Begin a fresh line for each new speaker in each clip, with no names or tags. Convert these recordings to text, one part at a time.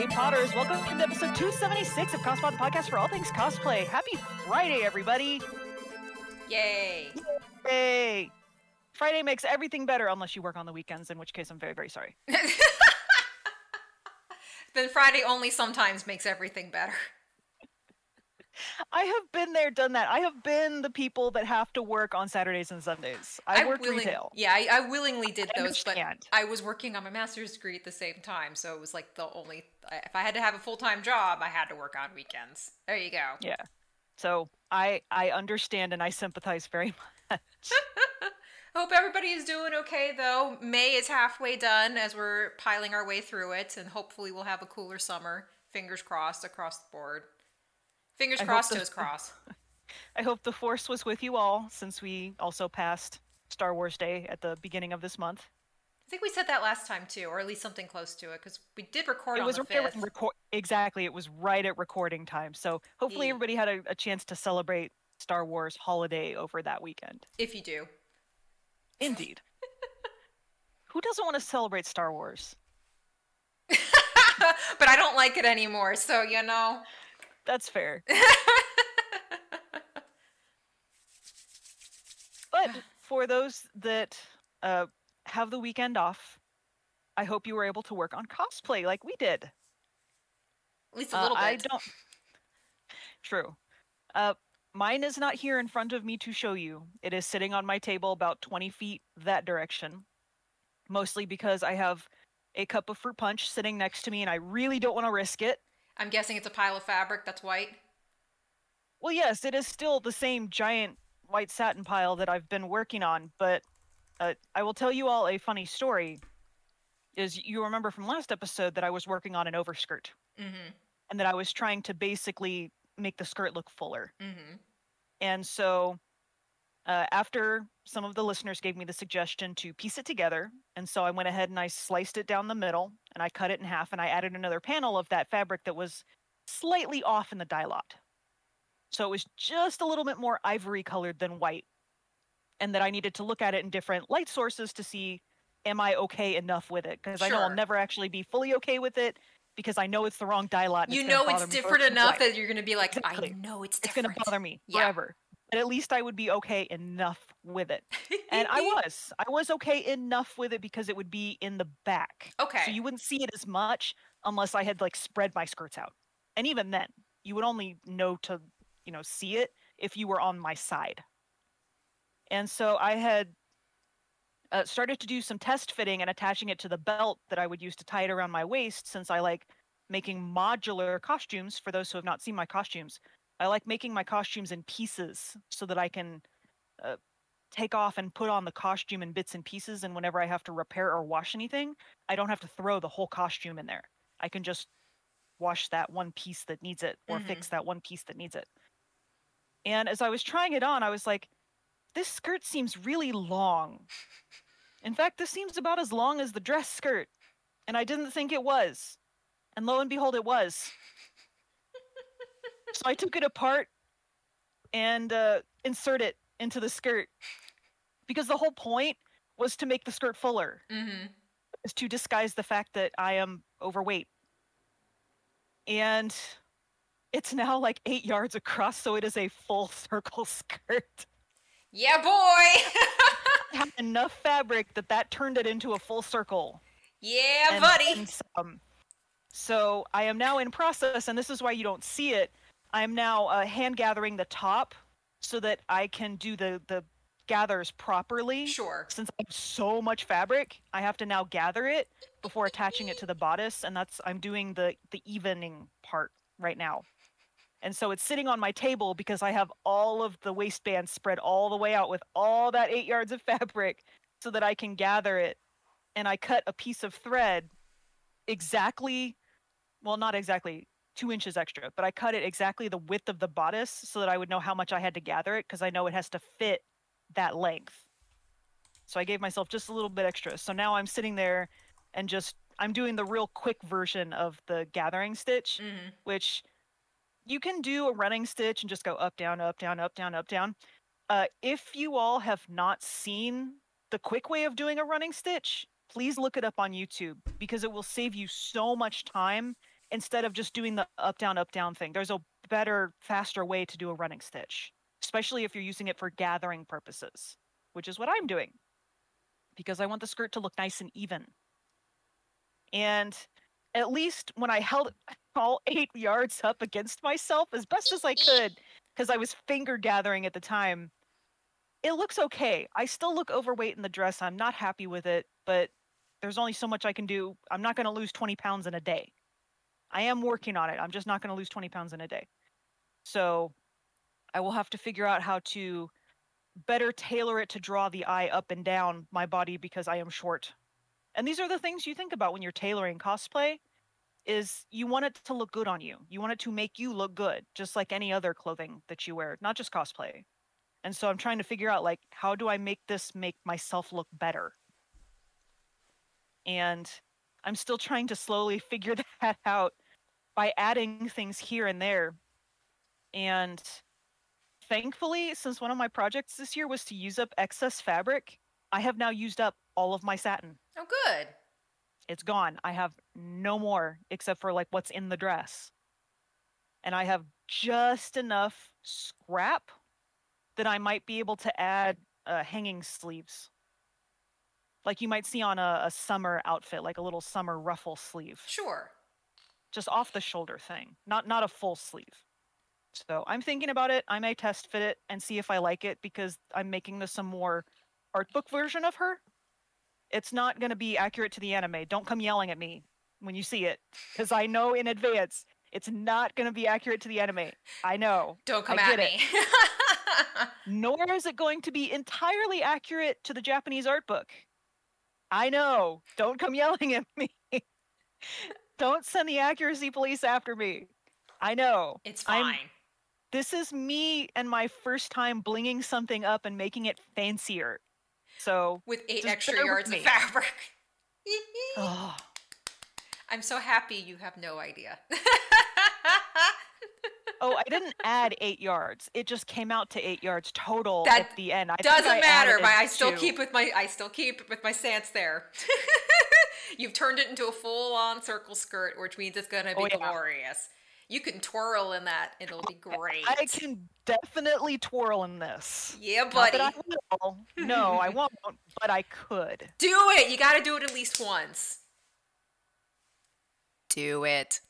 Potters. Welcome to episode 276 of Cosplay, the podcast for all things cosplay. Happy Friday, everybody!
Yay!
Yay! Friday makes everything better unless you work on the weekends, in which case I'm very, very sorry.
Then Friday only sometimes makes everything better.
I have been there, done that. I have been the people that have to work on Saturdays and Sundays. I worked retail.
Yeah, I willingly did those, but
understand.
I was working on my master's degree at the same time, so it was like the only... If I had to have a full-time job, I had to work on weekends. There you go.
Yeah. So I understand and I sympathize very much.
Hope everybody is doing okay, though. May is halfway done as we're piling our way through it, and hopefully we'll have a cooler summer. Fingers crossed across the board. Fingers crossed, toes crossed.
I hope the Force was with you all, since we also passed Star Wars Day at the beginning of this month.
I think we said that last time, too, or at least something close to it, because we did record on the 5th.
Exactly, it was right at recording time. So hopefully everybody had a chance to celebrate Star Wars holiday over that weekend.
If you do.
Indeed. Who doesn't want to celebrate Star Wars?
But I don't like it anymore, so you know.
That's fair. But for those that have the weekend off, I hope you were able to work on cosplay like we did.
At least a little bit.
I don't. True. Mine is not here in front of me to show you. It is sitting on my table about 20 feet that direction. Mostly because I have a cup of fruit punch sitting next to me and I really don't want to risk it.
I'm guessing it's a pile of fabric that's white?
Well, yes, it is still the same giant white satin pile that I've been working on, but I will tell you all a funny story. You remember from last episode that I was working on an overskirt.
Mm-hmm.
And that I was trying to basically make the skirt look fuller.
Mm-hmm.
And so after some of the listeners gave me the suggestion to piece it together, and so I went ahead and I sliced it down the middle, and I cut it in half, and I added another panel of that fabric that was slightly off in the dye lot. So it was just a little bit more ivory colored than white. And that I needed to look at it in different light sources to see, am I okay enough with it? Because I know I'll never actually be fully okay with it, because I know it's the wrong dye lot.
You know it's different enough that you're going to be like,
exactly.
I know it's different.
It's going to bother me forever. But at least I would be okay enough with it. And I was okay enough with it because it would be in the back.
Okay.
So you wouldn't see it as much unless I had like spread my skirts out. And even then, you would only know to, see it if you were on my side. And so I had started to do some test fitting and attaching it to the belt that I would use to tie it around my waist, since I like making modular costumes. For those who have not seen my costumes, I like making my costumes in pieces so that I can take off and put on the costume in bits and pieces, and whenever I have to repair or wash anything, I don't have to throw the whole costume in there. I can just wash that one piece that needs it, or fix that one piece that needs it. And as I was trying it on, I was like, this skirt seems really long. In fact, this seems about as long as the dress skirt. And I didn't think it was. And lo and behold, it was. So I took it apart and insert it into the skirt. Because the whole point was to make the skirt fuller.
Mm-hmm.
Is to disguise the fact that I am overweight. And it's now like 8 yards across, so it is a full circle skirt.
Yeah, boy!
I had enough fabric that turned it into a full circle.
Yeah, buddy!
So I am now in process, and this is why you don't see it. I am now hand gathering the top so that I can do the gathers properly.
Sure.
Since I have so much fabric, I have to now gather it before attaching it to the bodice, and I'm doing the evening part right now. And so it's sitting on my table because I have all of the waistband spread all the way out with all that 8 yards of fabric so that I can gather it. And I cut a piece of thread not exactly 2 inches extra, but I cut it exactly the width of the bodice so that I would know how much I had to gather it, because I know it has to fit that length. So I gave myself just a little bit extra. So now I'm sitting there and I'm doing the real quick version of the gathering stitch, which... You can do a running stitch and just go up, down, up, down, up, down, up, down. If you all have not seen the quick way of doing a running stitch, please look it up on YouTube, because it will save you so much time instead of just doing the up down thing. There's a better, faster way to do a running stitch, especially if you're using it for gathering purposes, which is what I'm doing because I want the skirt to look nice and even. And at least when I held all 8 yards up against myself as best as I could, because I was finger gathering at the time, it looks okay. I still look overweight in the dress. I'm not happy with it, but there's only so much I can do. I'm not going to lose 20 pounds in a day. I am working on it. I'm just not going to lose 20 pounds in a day. So I will have to figure out how to better tailor it to draw the eye up and down my body because I am short. And these are the things you think about when you're tailoring cosplay is you want it to look good on you. You want it to make you look good, just like any other clothing that you wear, not just cosplay. And so I'm trying to figure out like how do I make this make myself look better? And I'm still trying to slowly figure that out by adding things here and there. And thankfully, since one of my projects this year was to use up excess fabric, I have now used up all of my satin.
Oh, good.
It's gone. I have no more except for like what's in the dress. And I have just enough scrap that I might be able to add hanging sleeves. Like you might see on a summer outfit, like a little summer ruffle sleeve.
Sure.
Just off the shoulder thing, not a full sleeve. So I'm thinking about it. I may test fit it and see if I like it because I'm making this a more art book version of her. It's not going to be accurate to the anime. Don't come yelling at me when you see it because I know in advance it's not going to be accurate to the anime. I know.
Don't come
I
at
get
me.
Nor is it going to be entirely accurate to the Japanese art book. I know. Don't come yelling at me. Don't send the accuracy police after me. I know.
It's fine.
This is me and my first time blinging something up and making it fancier. So
with 8
just
extra
bear with
yards of
me.
fabric.
Oh,
I'm so happy you have no idea.
oh, I didn't add 8 yards. It just came out to 8 yards total
That
at the end.
Doesn't matter. I still
2.
keep with my stance there. You've turned it into a full-on circle skirt, which means it's gonna be glorious. You can twirl in that; it'll be great.
I can definitely twirl in this.
Yeah, buddy.
Not that I will. No, I won't. But I could.
Do it. You got to do it at least once. Do it.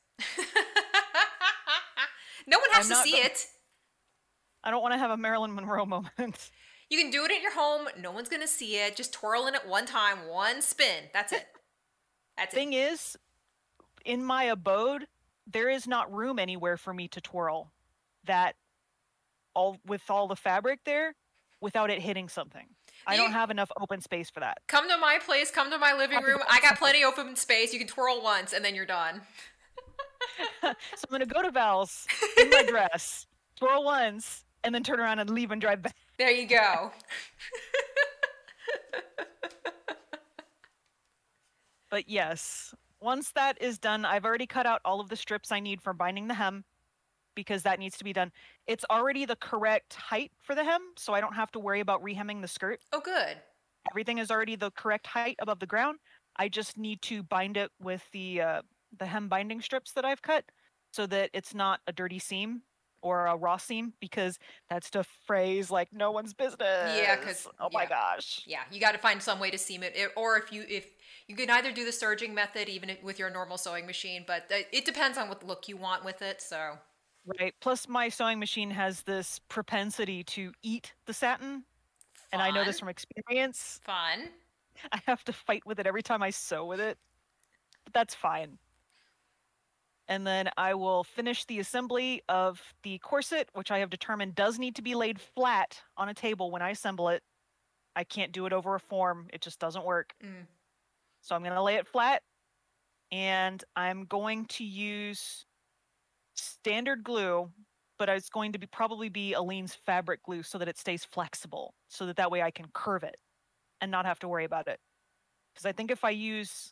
No one has to see it.
I don't want to have a Marilyn Monroe moment.
You can do it at your home. No one's going to see it. Just twirl in it one time, one spin. That's it. That's it.
Thing is, in my abode, there is not room anywhere for me to twirl that with all the fabric there without it hitting something. I don't have enough open space for that.
Come to my place. Come to my living room. I got plenty of open space. You can twirl once and then you're done.
So I'm going to go to Val's in my dress, twirl once, and then turn around and leave and drive back.
There you go.
But yes, once that is done, I've already cut out all of the strips I need for binding the hem because that needs to be done. It's already the correct height for the hem, so I don't have to worry about rehemming the skirt.
Oh, good.
Everything is already the correct height above the ground. I just need to bind it with the hem binding strips that I've cut so that it's not a dirty seam or a raw seam because that's the phrase like no one's business.
Yeah, because
my gosh.
Yeah, you got to find some way to seam it, or if you can either do the serging method even with your normal sewing machine, but it depends on what look you want with it. So
right. Plus, my sewing machine has this propensity to eat the satin, and I know this from experience.
Fun.
I have to fight with it every time I sew with it, but that's fine. And then I will finish the assembly of the corset, which I have determined does need to be laid flat on a table when I assemble it. I can't do it over a form. It just doesn't work. So I'm going to lay it flat, and I'm going to use standard glue, but it's going to probably be Aleene's fabric glue so that it stays flexible, so that way I can curve it and not have to worry about it. Because I think if I use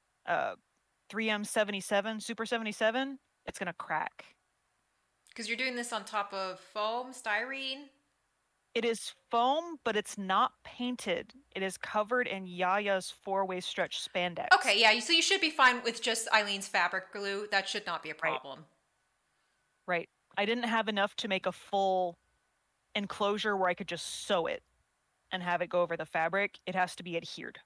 3M77, Super 77, it's going to crack.
Because you're doing this on top of foam, styrene?
It is foam, but it's not painted. It is covered in Yaya's four-way stretch spandex.
Okay, yeah, so you should be fine with just Eileen's fabric glue. That should not be a
Right,
problem.
right. I didn't have enough to make a full enclosure where I could just sew it and have it go over the fabric. It has to be adhered.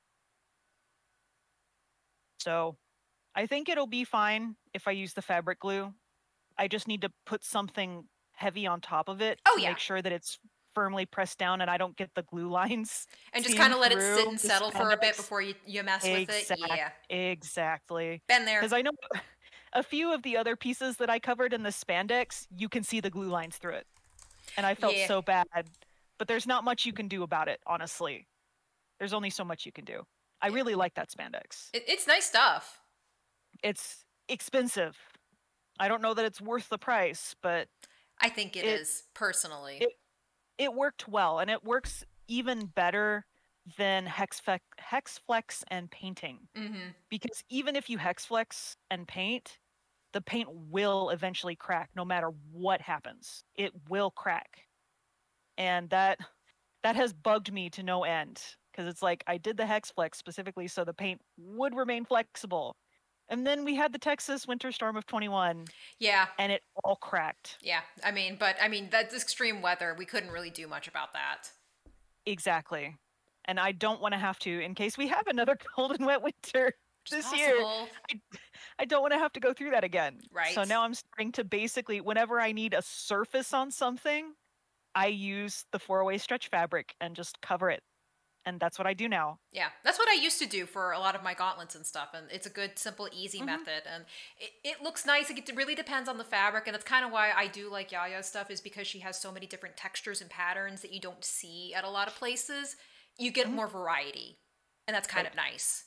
So I think it'll be fine if I use the fabric glue. I just need to put something heavy on top of it
Oh
to
yeah,
make sure that it's firmly pressed down and I don't get the glue lines
and just
seeing
kind of let it sit
through
and
the
settle for a bit
spandex.
before you mess with it. Yeah,
Exactly.
been there.
Because I know a few of the other pieces that I covered in the spandex, you can see the glue lines through it. And I felt
Yeah,
so bad. But there's not much you can do about it, honestly. There's only so much you can do. I
yeah.
really like that spandex.
It's nice stuff.
It's expensive. I don't know that it's worth the price, but
I think it
it
is personally.
it it worked well, and it works even better than hexflex and painting.
Mm-hmm.
Because even if you hexflex and paint, the paint will eventually crack no matter what happens. It will crack. And that has bugged me to no end because it's like I did the hexflex specifically so the paint would remain flexible. And then we had the Texas winter storm of 21
Yeah,
and it all cracked.
yeah. I mean that's extreme weather. We couldn't really do much about that.
Exactly. And I don't want to have to, in case we have another cold and wet winter
Which is
this year,
possible,
I, I don't want to have to go through that again.
right?
So now I'm starting to basically, whenever I need a surface on something, I use the four-way stretch fabric and just cover it. And that's what I do now.
Yeah, that's what I used to do for a lot of my gauntlets and stuff, and it's a good, simple, easy
Hmm.
method, and it looks nice. It really depends on the fabric, and that's kind of why I do like Yaya's stuff, is because she has so many different textures and patterns that you don't see at a lot of places. You get
Hmm.
more variety, and that's kind
Right.
of nice.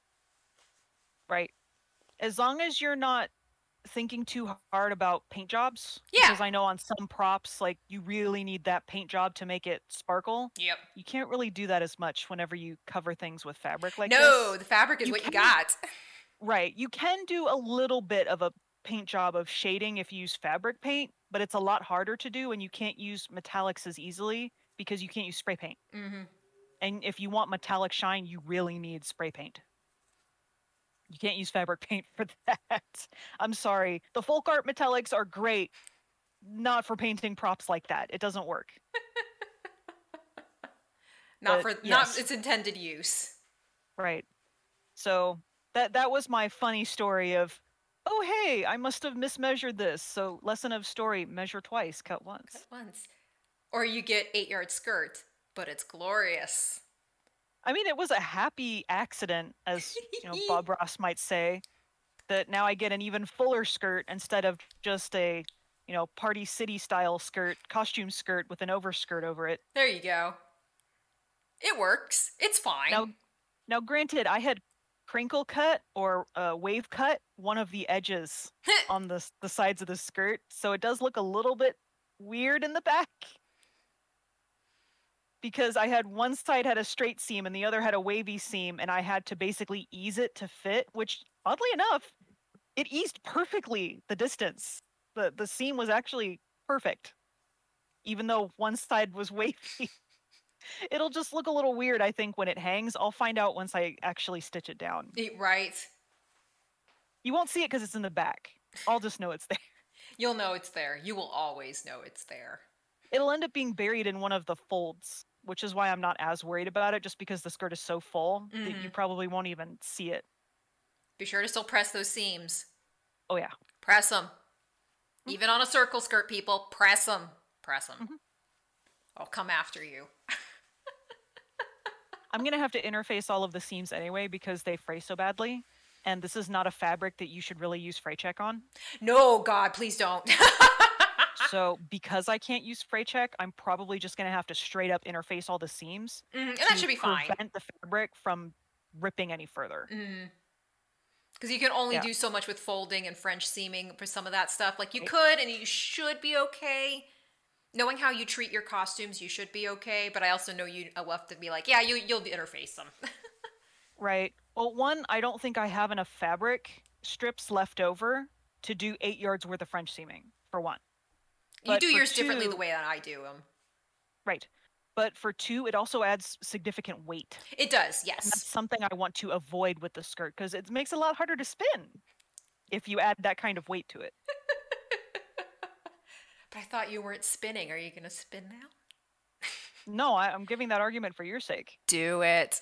Right. As long as you're not thinking too hard about paint jobs,
Yeah.
because I know on some props, like you really need that paint job to make it sparkle.
Yep.
You can't really do that as much whenever you cover things with fabric like
No,
this.
the fabric is
You
what you
can,
got.
right, you can do a little bit of a paint job of shading if you use fabric paint, but it's a lot harder to do and you can't use metallics as easily because you can't use spray paint.
Hmm.
And if you want metallic shine, you really need spray paint. You can't use fabric paint for that. I'm sorry. The folk art metallics are great, not for painting props like that. It doesn't work.
Not
But
for not
yes,
its intended use.
right. So that was my funny story of, oh hey, I must have mismeasured this. So lesson of story: measure twice, cut
Cut
once.
once, or you get 8 yard skirt, but it's glorious.
I mean, it was a happy accident, as Bob Ross might say, that now I get an even fuller skirt instead of just a party city style skirt, costume skirt with an overskirt over it.
There you go. It works. It's fine.
Now, now, granted, I had crinkle cut or wave cut one of the edges on the sides of the skirt, so it does look a little bit weird in the back because I had one side had a straight seam and the other had a wavy seam, and I had to basically ease it to fit, which oddly enough, it eased perfectly the distance. The seam was actually perfect, even though one side was wavy. It'll just look a little weird, I think, when it hangs. I'll find out once I actually stitch it down.
Right.
You won't see it because it's in the back. I'll just know it's there.
You'll know it's there. You will always know it's there.
It'll end up being buried in one of the folds, which is why I'm not as worried about it, just because the skirt is so full that you probably won't even see it.
Be sure to still press those seams.
Oh, yeah.
Press them. Even on a circle skirt, people, press them. Press them.
Mhm.
I'll come after you.
I'm going to have to interface all of the seams anyway because they fray so badly. And this is not a fabric that you should really use fray check on.
No, God, please don't.
So because I can't use fray check, I'm probably just going to have to straight up interface all the seams
And
to
that should be fine.
prevent the fabric from ripping any further.
Because you can only
Yeah.
do so much with folding and French seaming for some of that stuff. Like, you
Right.
could, and you should be okay. Knowing how you treat your costumes, you should be okay. But I also know you enough to be like, yeah, you'll interface them.
Right. Well, one, I don't think I have enough fabric strips left over to do 8 yards worth of French seaming, for one.
You
But
do
for
yours differently the
two,
way that I do them.
Right. But for 2, it also adds significant weight.
It does,
And that's
yes.
something I want to avoid with the skirt because it makes it a lot harder to spin if you add that kind of weight to it.
But I thought you weren't spinning. Are you going to spin now?
No, I'm giving that argument for your sake.
Do it.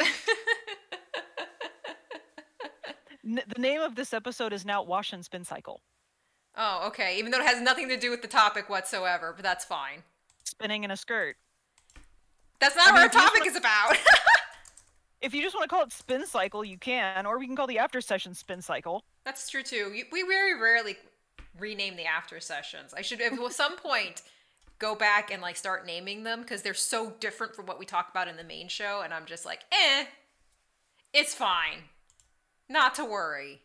The name of this episode is now Wash and Spin Cycle.
Oh, okay. Even though it has nothing to do with the topic whatsoever, but that's fine.
Spinning in a skirt.
That's not what our topic is about.
If you just want to call it Spin Cycle, you can, or we can call the after session Spin Cycle.
That's true too. We very rarely rename the after sessions. I should at some point go back and like start naming them because they're so different from what we talk about in the main show, and I'm just like, it's fine. Not to worry.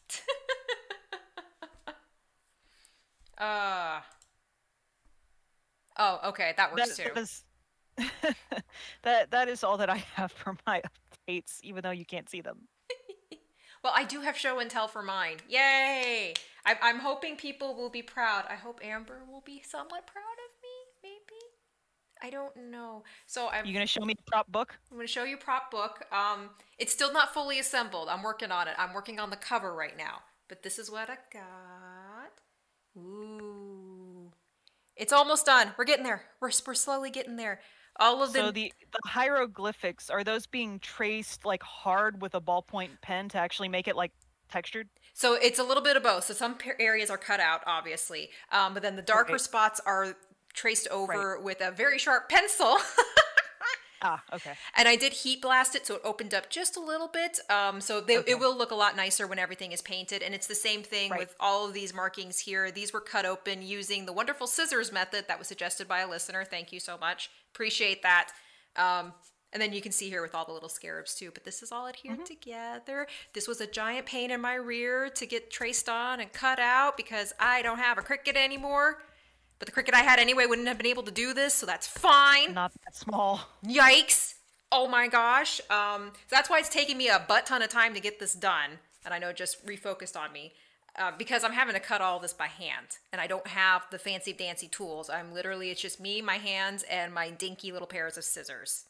Oh, okay, that works too.
That is all that I have for my updates, even though you can't see them.
Well, I do have show and tell for mine. Yay! I'm hoping people will be proud. I hope Amber will be somewhat proud of me, maybe? I don't know. So
You gonna show me the prop book?
I'm going to show you prop book. It's still not fully assembled. I'm working on it. I'm working on the cover right now. But this is what I got. Ooh. It's almost done. We're getting there. We're slowly getting there. All of
So the hieroglyphics, are those being traced like hard with a ballpoint pen to actually make it like textured?
So it's a little bit of both. So some areas are cut out, obviously. But then the darker spots are traced over with a very sharp pencil.
Ah, okay.
And I did heat blast it, so it opened up just a little bit. So it will look a lot nicer when everything is painted. And it's the same thing with all of these markings here. These were cut open using the wonderful scissors method that was suggested by a listener. Thank you so much. Appreciate that. And then you can see here with all the little scarabs too. But this is all adhered together. This was a giant pain in my rear to get traced on and cut out because I don't have a Cricut anymore. But the Cricut I had anyway wouldn't have been able to do this, so that's fine.
Not that small.
Yikes. Oh my gosh. So that's why it's taking me a butt ton of time to get this done. And I know it just refocused on me. Because I'm having to cut all this by hand. And I don't have the fancy dancy tools. It's just me, my hands, and my dinky little pairs of scissors.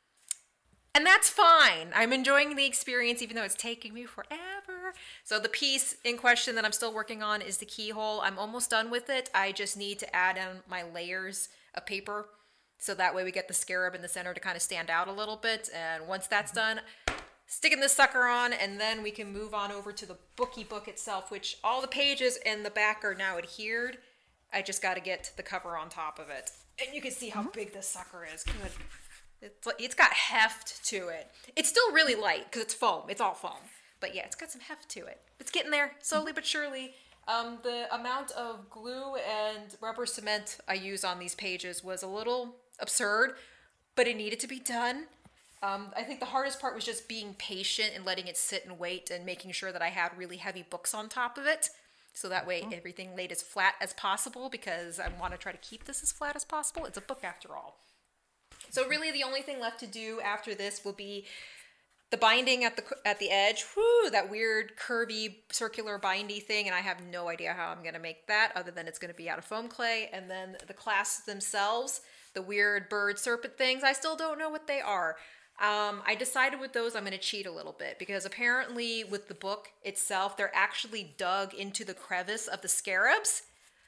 And that's fine. I'm enjoying the experience even though it's taking me forever. So the piece in question that I'm still working on is the keyhole. I'm almost done with it. I just need to add in my layers of paper. So that way we get the scarab in the center to kind of stand out a little bit. And once that's done, sticking this sucker on, and then we can move on over to the bookie book itself, which all the pages in the back are now adhered. I just got to get the cover on top of it. And you can see how big this sucker is. Good. It's got heft to it. It's still really light because it's foam. It's all foam. But yeah, it's got some heft to it. It's getting there, slowly but surely. The amount of glue and rubber cement I use on these pages was a little absurd, but it needed to be done. I think the hardest part was just being patient and letting it sit and wait and making sure that I had really heavy books on top of it. So that way everything laid as flat as possible because I want to try to keep this as flat as possible. It's a book after all. So really the only thing left to do after this will be the binding at the edge. Whew, that weird curvy circular bindy thing, and I have no idea how I'm going to make that other than it's going to be out of foam clay. And then the clasps themselves, the weird bird serpent things, I still don't know what they are. I decided with those I'm going to cheat a little bit because apparently with the book itself, they're actually dug into the crevice of the scarabs.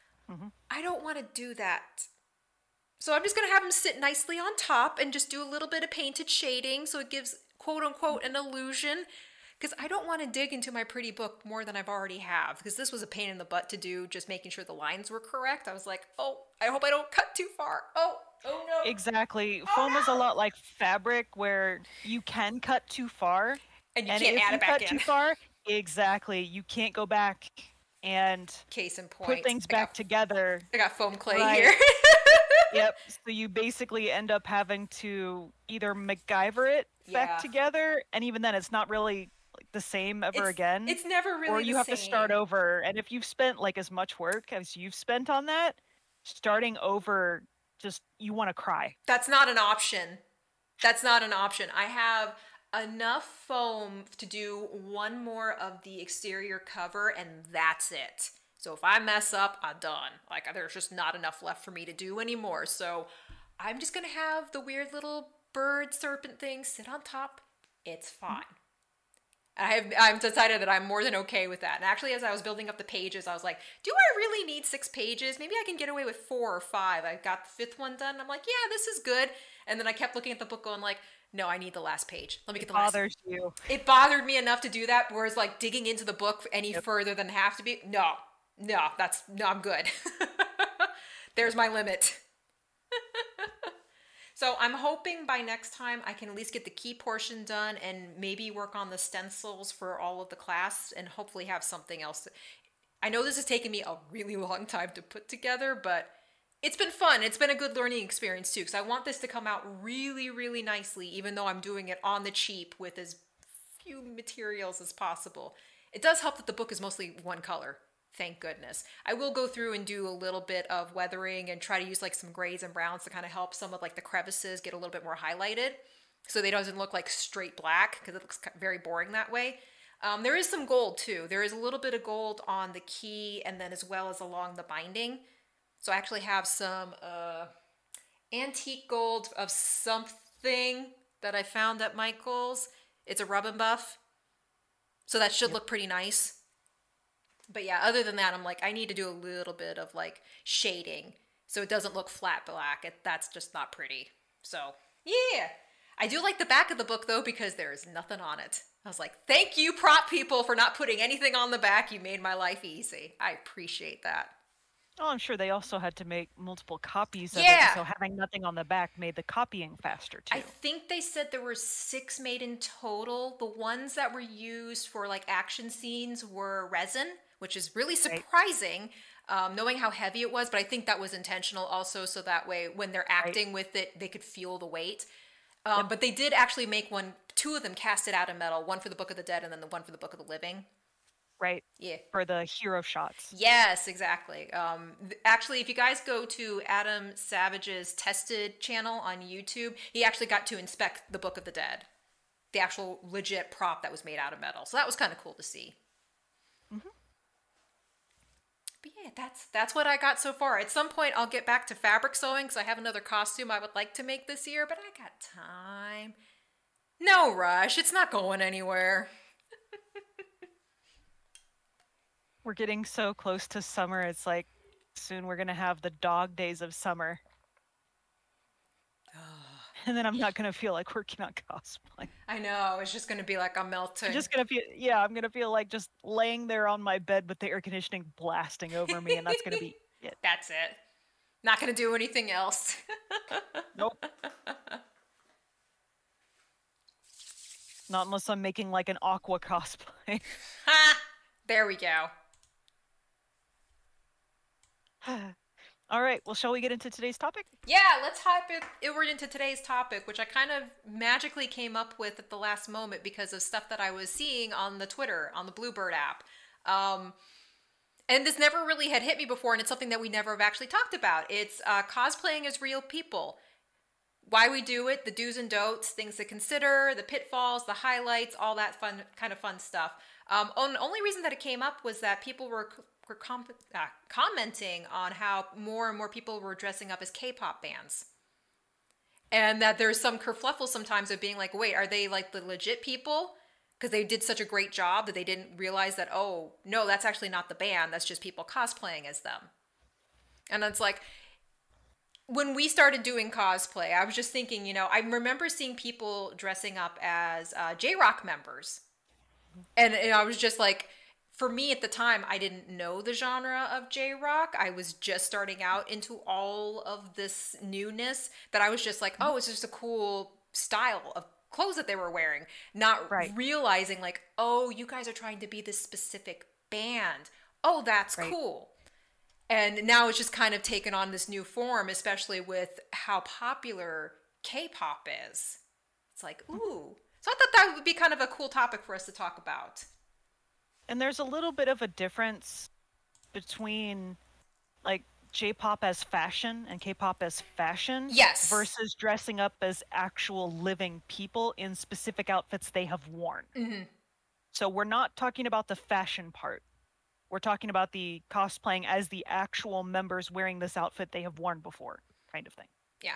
I don't want to do that. So I'm just going to have them sit nicely on top and just do a little bit of painted shading so it gives quote unquote an illusion, because I don't want to dig into my pretty book more than I've already have, because this was a pain in the butt to do, just making sure the lines were correct. I was like, oh, I hope I don't cut too far. Oh no.
Exactly. Foam is a lot like fabric where you can cut too far.
And you can't add it back in.
Too far, exactly. You can't go back and
case in point,
put things back together.
I got foam clay here.
Yep. So you basically end up having to either MacGyver it back together, and even then, it's not really like the same ever again.
It's never really.
Or you have to start over. And if you've spent like as much work as you've spent on that, starting over, just you want to cry.
That's not an option. That's not an option. I have enough foam to do one more of the exterior cover, and that's it. So if I mess up, I'm done. Like, there's just not enough left for me to do anymore. So I'm just going to have the weird little bird serpent thing sit on top. It's fine. I've decided that I'm more than okay with that. And actually, as I was building up the pages, I was like, do I really need 6 pages? Maybe I can get away with 4 or 5. I got the 5th one done. I'm like, yeah, this is good. And then I kept looking at the book going like, no, I need the last page. Let me get the last.
Bothers you.
It bothered me enough to do that. Whereas like digging into the book any further than have to be. No, I'm good. There's my limit. So I'm hoping by next time I can at least get the key portion done and maybe work on the stencils for all of the class and hopefully have something else. I know this has taken me a really long time to put together, but it's been fun. It's been a good learning experience too, because I want this to come out really, really nicely, even though I'm doing it on the cheap with as few materials as possible. It does help that the book is mostly one color. Thank goodness. I will go through and do a little bit of weathering and try to use like some grays and browns to kind of help some of like the crevices get a little bit more highlighted so they doesn't look like straight black because it looks very boring that way. There is some gold too. There is a little bit of gold on the key and then as well as along the binding. So I actually have some antique gold of something that I found at Michael's. It's a rub and buff. So that should look pretty nice. But yeah, other than that, I'm like, I need to do a little bit of like shading so it doesn't look flat black. That's just not pretty. So yeah, I do like the back of the book though because there is nothing on it. I was like, thank you prop people for not putting anything on the back. You made my life easy. I appreciate that.
Oh, I'm sure they also had to make multiple copies of
Yeah.
it, so having nothing on the back made the copying faster too.
I think they said there were 6 made in total. The ones that were used for like action scenes were resin, which is really surprising, knowing how heavy it was. But I think that was intentional also, so that way when they're acting with it, they could feel the weight. But they did actually make 2 of them casted out of metal, one for the Book of the Dead and then the one for the Book of the Living.
Right.
Yeah.
For the hero shots.
Yes, exactly. Actually, if you guys go to Adam Savage's Tested channel on YouTube, he actually got to inspect the Book of the Dead, the actual legit prop that was made out of metal. So that was kind of cool to see.
Mm-hmm.
But yeah, that's what I got so far. At some point, I'll get back to fabric sewing because I have another costume I would like to make this year, but I got time. No rush. It's not going anywhere.
We're getting so close to summer. It's like soon we're going to have the dog days of summer. And then I'm not going to feel like working on cosplay.
I know. It's just going to be like I'm melting.
I'm just going to feel, yeah, I'm going to feel like just laying there on my bed with the air conditioning blasting over me. And that's going to be it.
That's it. Not going to do anything else.
Nope. Not unless I'm making like an aqua cosplay.
Ha! There we go.
All right, well, shall we get into today's topic?
Yeah, let's hop it into today's topic, which I kind of magically came up with at the last moment because of stuff that I was seeing on the Twitter, on the Bluebird app. And this never really had hit me before, and it's something that we never have actually talked about. It's cosplaying as real people. Why we do it, the do's and don'ts, things to consider, the pitfalls, the highlights, all that kind of fun stuff. The only reason that it came up was that people were commenting on how more and more people were dressing up as K-pop bands. And that there's some kerfluffle sometimes of being like, wait, are they like the legit people? Because they did such a great job that they didn't realize that, oh, no, that's actually not the band. That's just people cosplaying as them. And it's like, when we started doing cosplay, I was just thinking, I remember seeing people dressing up as J-Rock members. And I was just like, for me at the time, I didn't know the genre of J-Rock. I was just starting out into all of this newness that I was just like, oh, it's just a cool style of clothes that they were wearing. Not realizing like, oh, you guys are trying to be this specific band. Oh, that's cool. And now it's just kind of taken on this new form, especially with how popular K-pop is. It's like, ooh. So I thought that would be kind of a cool topic for us to talk about.
And there's a little bit of a difference between like J-pop as fashion and K-pop as fashion.
Yes.
Versus dressing up as actual living people in specific outfits they have worn.
Mm-hmm.
So we're not talking about the fashion part. We're talking about the cosplaying as the actual members wearing this outfit they have worn before, kind of thing.
Yeah.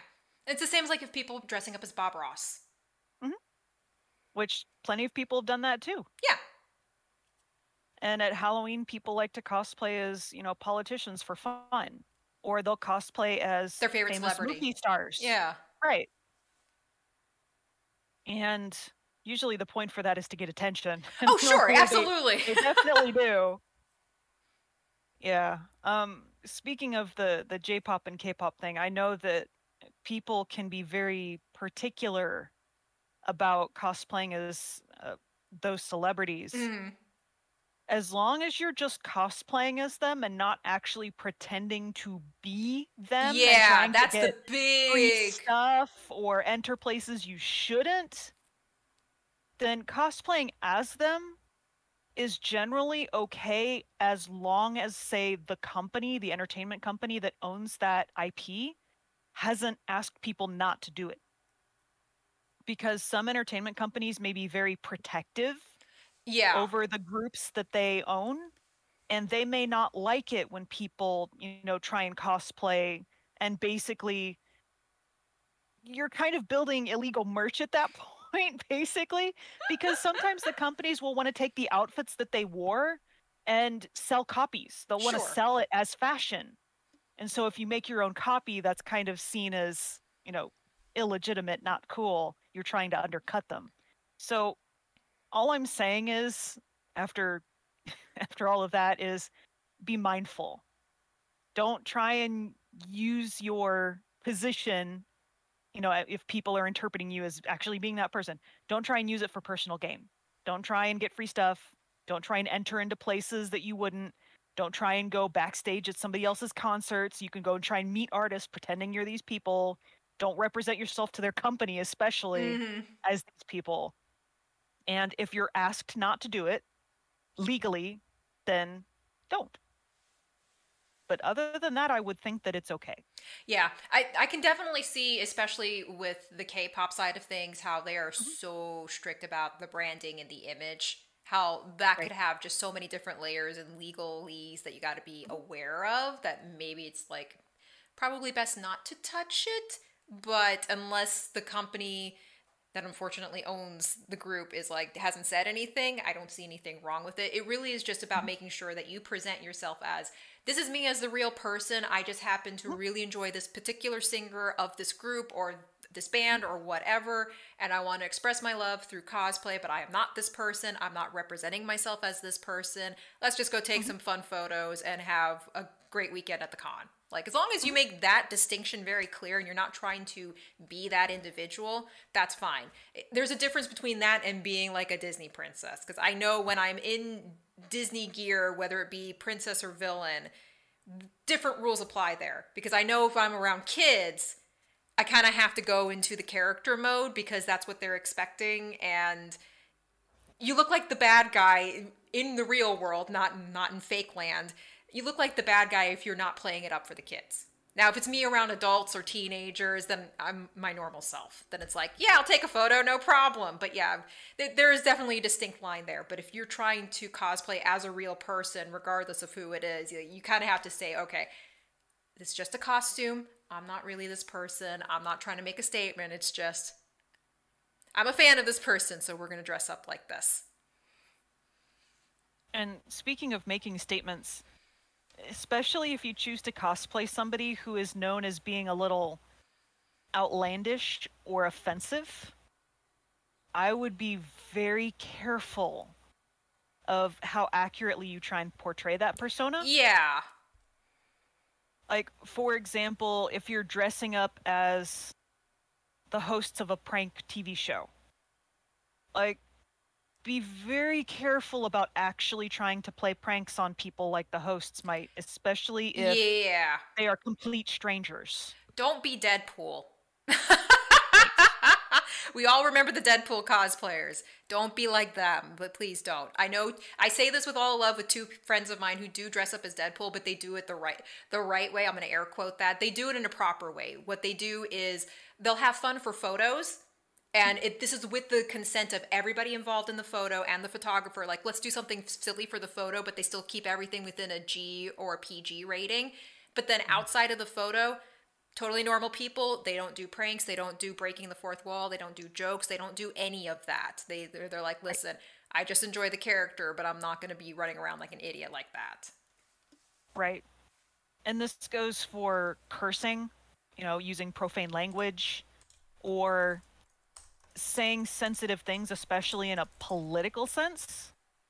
It's the same as like if people dressing up as Bob Ross.
Mhm. Which plenty of people have done that too.
Yeah.
And at Halloween, people like to cosplay as, politicians for fun, or they'll cosplay as
Their favorite
famous
celebrity.
movie stars.
Yeah.
Right. And usually the point for that is to get attention. And
Oh, sure,
normally
absolutely.
they definitely do. Yeah. Speaking of the J-pop and K-pop thing, I know that people can be very particular about cosplaying as those celebrities.
Mm.
As long as you're just cosplaying as them and not actually pretending to be them and
Yeah,
trying to
that's the
get free
big.
stuff or enter places you shouldn't, then cosplaying as them is generally okay as long as, say, the company, the entertainment company that owns that IP, hasn't asked people not to do it. Because some entertainment companies may be very protective
Yeah.
over the groups that they own, and they may not like it when people, try and cosplay, and basically you're kind of building illegal merch at that point, basically, because sometimes the companies will want to take the outfits that they wore and sell copies. They'll want to
Sure.
sell it as fashion. And so if you make your own copy, that's kind of seen as, illegitimate, not cool. You're trying to undercut them. So all I'm saying is, after after all of that, is be mindful. Don't try and use your position, if people are interpreting you as actually being that person. Don't try and use it for personal gain. Don't try and get free stuff. Don't try and enter into places that you wouldn't. Don't try and go backstage at somebody else's concerts. You can go and try and meet artists pretending you're these people. Don't represent yourself to their company, especially as these people. And if you're asked not to do it legally, then don't. But other than that, I would think that it's okay.
Yeah, I can definitely see, especially with the K-pop side of things, how they are so strict about the branding and the image. How that
Right.
could have just so many different layers and legalese that you got to be aware of. That maybe it's like probably best not to touch it. But unless the company that unfortunately owns the group is like hasn't said anything, I don't see anything wrong with it. It really is just about making sure that you present yourself as this is me as the real person. I just happen to really enjoy this particular singer of this group or this band or whatever, and I want to express my love through cosplay, but I am not this person. I'm not representing myself as this person. Let's just go take some fun photos and have a great weekend at the con. Like, as long as you make that distinction very clear and you're not trying to be that individual, that's fine. There's a difference between that and being like a Disney princess. Because I know when I'm in Disney gear, whether it be princess or villain, different rules apply there. Because I know if I'm around kids, I kind of have to go into the character mode because that's what they're expecting. And you look like the bad guy in the real world, not in fake land. You look like the bad guy if you're not playing it up for the kids. Now, if it's me around adults or teenagers, then I'm my normal self. Then it's like, yeah, I'll take a photo, no problem. But yeah, there is definitely a distinct line there. But if you're trying to cosplay as a real person, regardless of who it is, you kind of have to say, okay, it's just a costume. I'm not really this person. I'm not trying to make a statement. It's just, I'm a fan of this person, so we're going to dress up like this.
And speaking of making statements, especially if you choose to cosplay somebody who is known as being a little outlandish or offensive, I would be very careful of how accurately you try and portray that persona.
Yeah.
Like, for example, if you're dressing up as the hosts of a prank TV show, like, be very careful about actually trying to play pranks on people like the hosts might, especially if
Yeah.
they are complete strangers.
Don't be Deadpool. We all remember the Deadpool cosplayers. Don't be like them, but please don't. I know I say this with all love with two friends of mine who do dress up as Deadpool, but they do it the right way. I'm going to air quote that. They do it in a proper way. What they do is they'll have fun for photos. And this is with the consent of everybody involved in the photo and the photographer. Like, let's do something silly for the photo, but they still keep everything within a G or a PG rating. But then outside of the photo, Totally normal people. They don't do pranks. They don't do breaking the fourth wall. They don't do jokes. They don't do any of that. They're like,
Right.
listen, I just enjoy the character, but I'm not going to be running around like an idiot like that.
Right. And this goes for cursing, using profane language or saying sensitive things, especially in a political sense.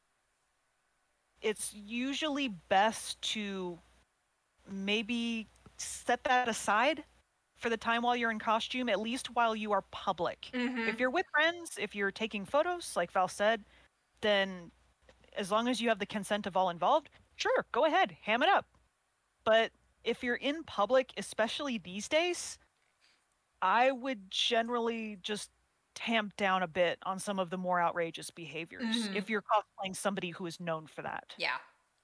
It's usually best to maybe set that aside for the time while you're in costume, at least while you are public.
Mm-hmm.
If you're with friends, if you're taking photos, like Val said, then as long as you have the consent of all involved, sure, go ahead, ham it up. But if you're in public, especially these days, I would generally just tamp down a bit on some of the more outrageous behaviors
Mm-hmm.
if you're cosplaying somebody who is known for that.
Yeah.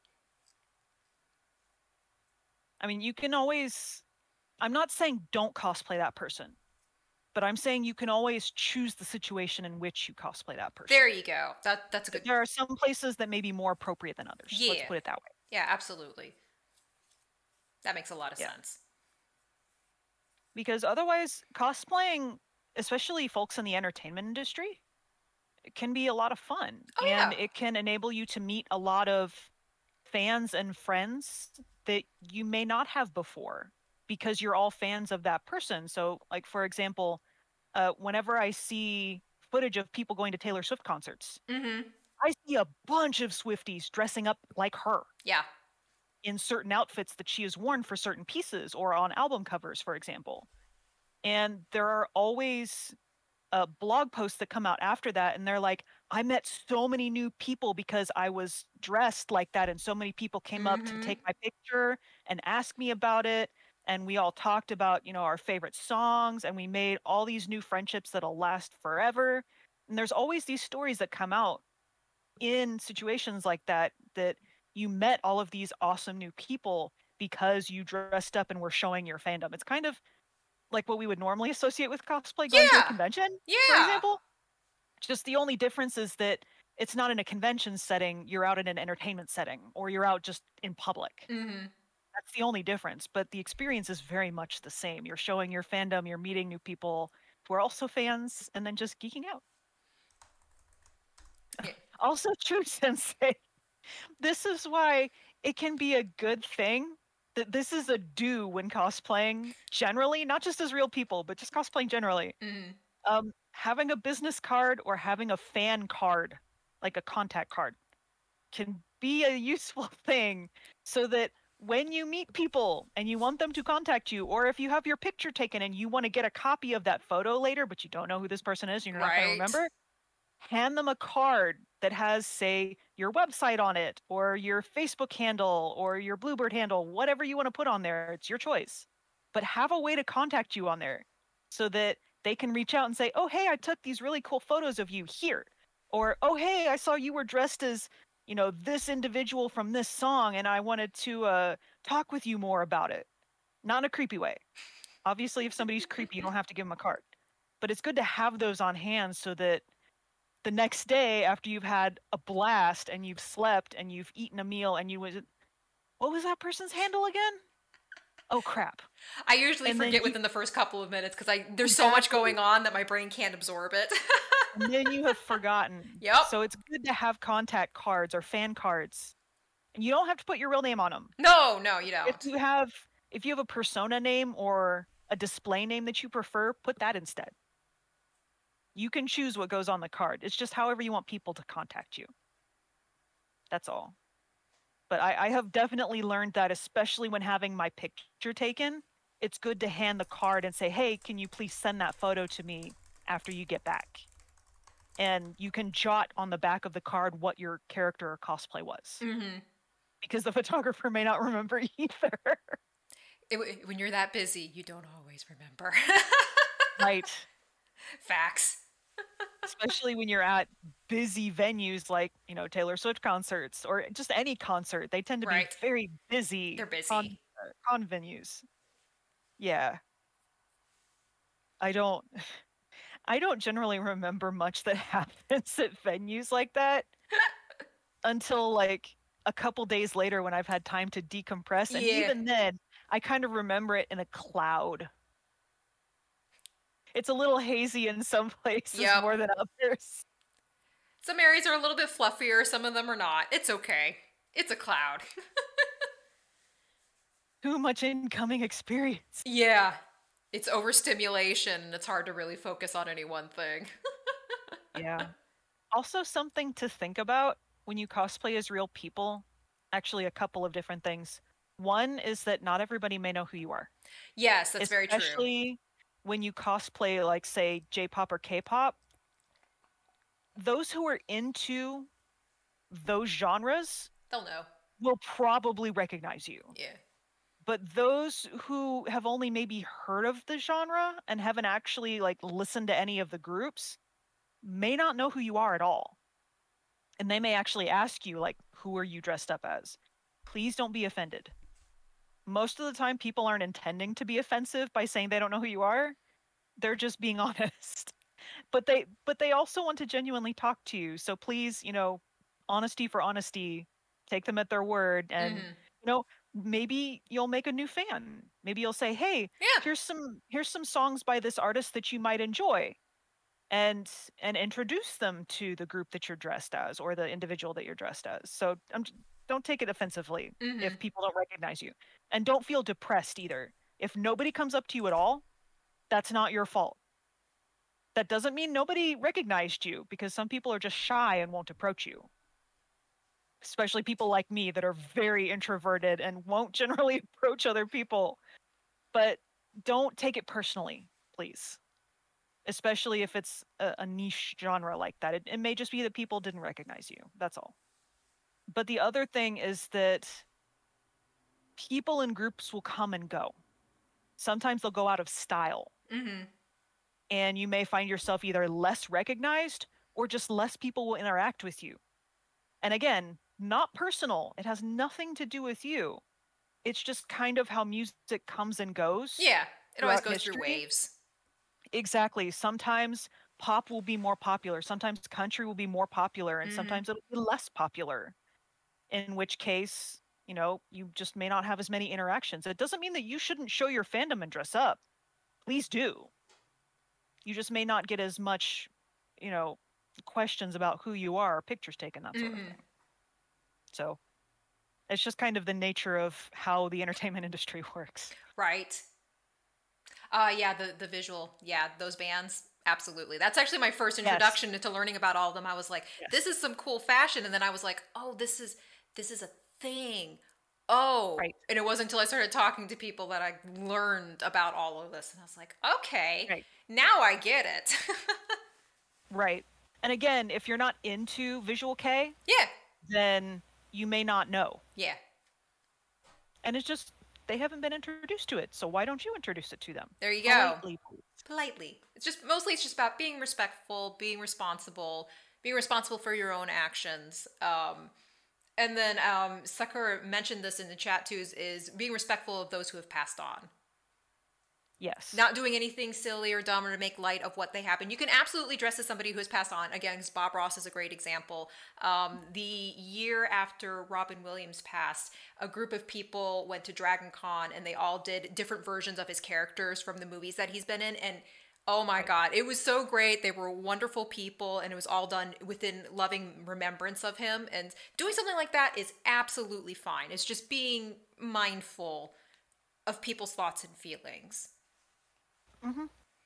I mean, you can always, I'm not saying don't cosplay that person, but I'm saying you can always choose the situation in which you cosplay that person.
There you go. That's a good.
There are some places that may be more appropriate than others. Let's
Yeah.
put it that way.
Yeah, absolutely. That makes a lot of
Yeah.
sense.
Because otherwise, cosplaying, especially folks in the entertainment industry, it can be a lot of fun.
Oh
And
yeah.
it can enable you to meet a lot of fans and friends that you may not have before because you're all fans of that person. So, like, for example, whenever I see footage of people going to Taylor Swift concerts,
Mm-hmm.
I see a bunch of Swifties dressing up like her
Yeah.
in certain outfits that she has worn for certain pieces or on album covers, for example. And there are always blog posts that come out after that, and they're like, I met so many new people because I was dressed like that, and so many people came up to
Mm-hmm.
take my picture and ask me about it. And we all talked about, our favorite songs, and we made all these new friendships that'll last forever. And there's always these stories that come out in situations like that, that you met all of these awesome new people because you dressed up and were showing your fandom. It's kind of like what we would normally associate with cosplay going to a
Yeah.
convention, for
Yeah.
example. Just the only difference is that it's not in a convention setting, you're out in an entertainment setting, or you're out just in public.
Mm-hmm.
That's the only difference, but the experience is very much the same. You're showing your fandom, you're meeting new people who are also fans, and then just geeking out.
Yeah.
Also, true sensei, this is why it can be a good thing that this is a do when cosplaying generally, not just as real people, but just cosplaying generally.
Mm-hmm.
Having a business card or having a fan card, like a contact card, can be a useful thing so that when you meet people and you want them to contact you, or if you have your picture taken and you want to get a copy of that photo later, but you don't know who this person is, and you're not going to
Right.
remember, hand them a card that has, say, your website on it, or your Facebook handle, or your Bluebird handle, whatever you want to put on there. It's your choice. But have a way to contact you on there so that they can reach out and say, oh, hey, I took these really cool photos of you here. Or, oh, hey, I saw you were dressed as, this individual from this song, and I wanted to talk with you more about it. Not in a creepy way. Obviously, if somebody's creepy, you don't have to give them a card. But it's good to have those on hand so that the next day after you've had a blast and you've slept and you've eaten a meal and what was that person's handle again? Oh crap.
I usually
And then
forget
you
within the first couple of minutes because there's so much
exactly.
going on that my brain can't absorb it.
And then you have forgotten.
Yep.
So it's good to have contact cards or fan cards. And you don't have to put your real name on them.
No, no, you
If
don't.
you have if you have a persona name or a display name that you prefer, put that instead. You can choose what goes on the card. It's just however you want people to contact you. That's all. But I have definitely learned that, especially when having my picture taken, it's good to hand the card and say, hey, can you please send that photo to me after you get back? And you can jot on the back of the card what your character or cosplay was,
Mm-hmm.
because the photographer may not remember either.
When you're that busy, you don't always remember.
Right.
Facts.
Especially when you're at busy venues like, Taylor Swift concerts or just any concert. They tend to be
Right.
very busy
They're busy.
con venues. Yeah. I don't I don't generally remember much that happens at venues like that until like a couple days later when I've had time to decompress. And
Yeah.
even then, I kind of remember it in a cloud. It's a little hazy in some places
Yep.
more than others.
Some areas are a little bit fluffier, some of them are not. It's okay. It's a cloud.
Too much incoming experience.
Yeah. It's overstimulation and it's hard to really focus on any one thing.
Yeah. Also, something to think about when you cosplay as real people. Actually, a couple of different things. One is that not everybody may know who you are,
Yes, that's very true.
especially when you cosplay, like, say, J-pop or K-pop. Those who are into those genres
They'll know.
will probably recognize you.
Yeah.
But those who have only maybe heard of the genre and haven't actually like listened to any of the groups may not know who you are at all. And they may actually ask you like, who are you dressed up as? Please don't be offended. Most of the time people aren't intending to be offensive by saying they don't know who you are. They're just being honest. But they also want to genuinely talk to you. So please, honesty for honesty, take them at their word, and
Mm-hmm.
maybe you'll make a new fan. Maybe you'll say, "Hey,
Yeah.
here's some songs by this artist that you might enjoy." And introduce them to the group that you're dressed as or the individual that you're dressed as. So don't take it offensively
Mm-hmm.
if people don't recognize you. And don't feel depressed either. If nobody comes up to you at all, that's not your fault. That doesn't mean nobody recognized you, because some people are just shy and won't approach you. Especially people like me that are very introverted and won't generally approach other people. But don't take it personally, please. Especially if it's a niche genre like that. It may just be that people didn't recognize you. That's all. But the other thing is that people in groups will come and go. Sometimes they'll go out of style.
Mm-hmm.
And you may find yourself either less recognized or just less people will interact with you. And again, not personal. It has nothing to do with you. It's just kind of how music comes and goes
Yeah. It always
throughout
goes through
history.
waves.
Exactly. Sometimes pop will be more popular, sometimes country will be more popular, and
Mm-hmm.
sometimes it'll be less popular. In which case, you just may not have as many interactions. It doesn't mean that you shouldn't show your fandom and dress up. Please do. You just may not get as much, you know, questions about who you are, or pictures taken, that sort of
Mm-hmm.
thing. So it's just kind of the nature of how the entertainment industry works.
Right. Yeah, the visual. Yeah, those bands. Absolutely. That's actually my first
Yes.
introduction into learning about all of them. I was like, this
Yes.
is some cool fashion. And then I was like, oh, this is a thing. Oh.
Right.
And it wasn't until I started talking to people that I learned about all of this. And I was like, okay,
Right.
now I get it.
Right. And again, if you're not into visual K,
Yeah.
then you may not know.
Yeah.
And it's just they haven't been introduced to it. So why don't you introduce it to them?
There you go.
Politely, please.
Politely. It's just about being respectful, being responsible for your own actions. And then Sakura mentioned this in the chat too, is being respectful of those who have passed on.
Yes.
Not doing anything silly or dumb or to make light of what they happen. You can absolutely dress as somebody who has passed on. Again, 'cause Bob Ross is a great example. The year after Robin Williams passed, a group of people went to Dragon Con and they all did different versions of his characters from the movies that he's been in. And oh my God, it was so great. They were wonderful people and it was all done within loving remembrance of him. And doing something like that is absolutely fine. It's just being mindful of people's thoughts and feelings.
Mm-hmm.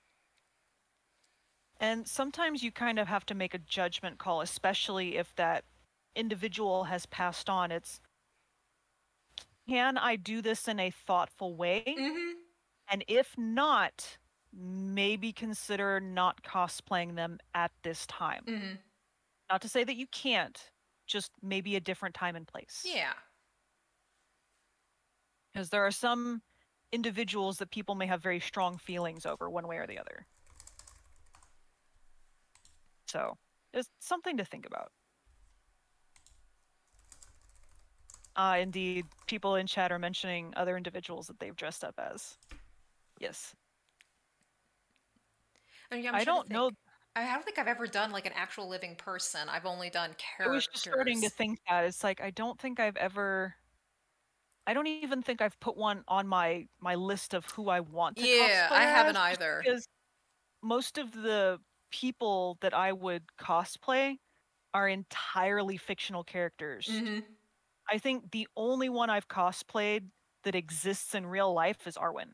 And sometimes you kind of have to make a judgment call, especially if that individual has passed on. It's, can I do this in a thoughtful way?
Mm-hmm.
And if not, maybe consider not cosplaying them at this time.
Mm-hmm.
Not to say that you can't, just maybe a different time and place.
Yeah.
Because there are some individuals that people may have very strong feelings over one way or the other. So it's something to think about. Indeed, people in chat are mentioning other individuals that they've dressed up as. Yes.
I mean, I'm
I
trying to
don't know.
think. I don't think I've ever done like an actual living person. I've only done
I was just starting to
characters.
think that. It's like, I don't think I've ever I don't even think I've put one on my list of who I want to
Yeah,
cosplay
I haven't
as, just
either.
because most of the people that I would cosplay are entirely fictional characters.
Hmm.
I think the only one I've cosplayed that exists in real life is Arwen.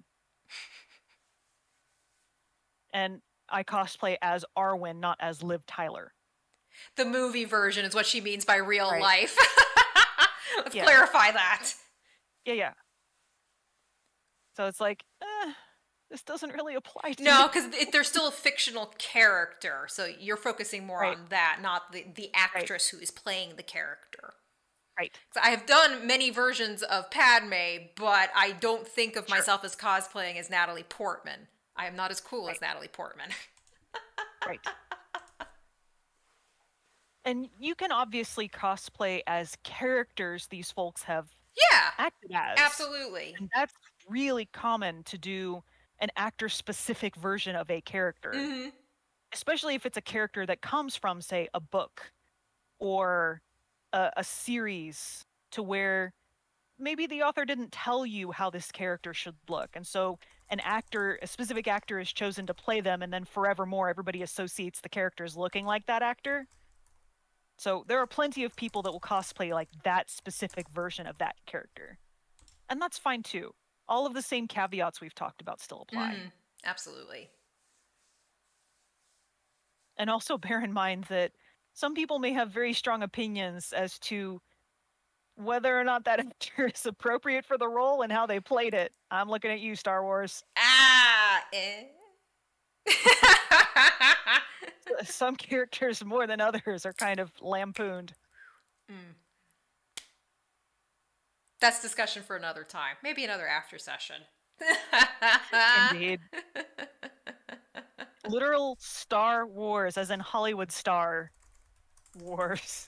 And I cosplay as Arwen, not as Liv Tyler.
The movie version is what she means by real
Right.
life. Let's
Yeah.
clarify that.
Yeah. So it's like, this doesn't really apply to
No,
me.
because they're still a fictional character, so you're focusing more
Right.
on that, not the actress who is playing the character.
Right.
'Cause I have done many versions of Padme, but I don't think of myself as cosplaying as Natalie Portman. I am not as cool as Natalie Portman.
Right. And you can obviously cosplay as characters these folks have
Yeah,
acted as.
absolutely.
And that's really common to do an actor specific version of a character.
Hmm.
Especially if it's a character that comes from, say, a book or a series, to where maybe the author didn't tell you how this character should look. And so a specific actor is chosen to play them, and then forevermore everybody associates the characters looking like that actor. So there are plenty of people that will cosplay like that specific version of that character. And that's fine too. All of the same caveats we've talked about still apply.
Hmm. Absolutely.
And also bear in mind that some people may have very strong opinions as to whether or not that actor is appropriate for the role and how they played it. I'm looking at you, Star Wars. Some characters more than others are kind of lampooned.
That's discussion for another time. Maybe another after session.
Indeed. Literal Star Wars, as in Hollywood Star Wars.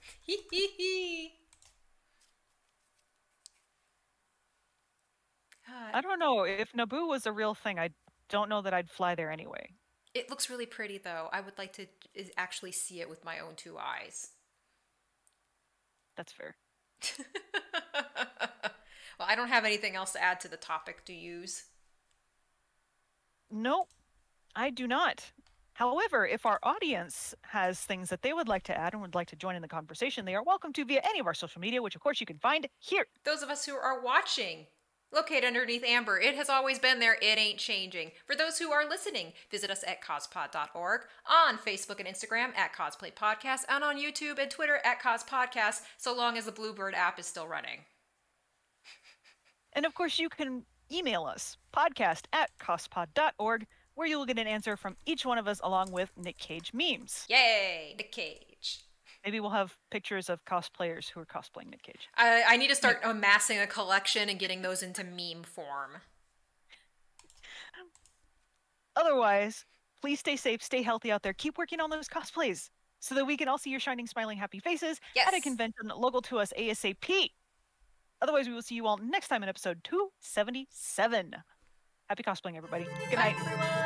I don't know. If Naboo was a real thing, I don't know that I'd fly there anyway.
It looks really pretty, though. I would like to actually see it with my own two eyes.
That's fair.
Well, I don't have anything else to add to the topic to use.
Nope, I do not. However, if our audience has things that they would like to add and would like to join in the conversation, they are welcome to via any of our social media, which of course you can find here.
Those of us who are watching, locate underneath Amber. It has always been there. It ain't changing. For those who are listening, visit us at cospod.org, on Facebook and Instagram at Cosplay Podcast, and on YouTube and Twitter at Cospodcast, so long as the Bluebird app is still running.
And of course, you can email us, podcast@cospod.org, where you will get an answer from each one of us along with Nick Cage memes.
Yay, Nick Cage.
Maybe we'll have pictures of cosplayers who are cosplaying Nick Cage.
I need to start amassing a collection and getting those into meme form.
Otherwise, please stay safe, stay healthy out there. Keep working on those cosplays so that we can all see your shining, smiling, happy faces at a convention local to us ASAP. Otherwise, we will see you all next time in episode 277. Happy cosplaying, everybody. Good night.
Bye, everyone.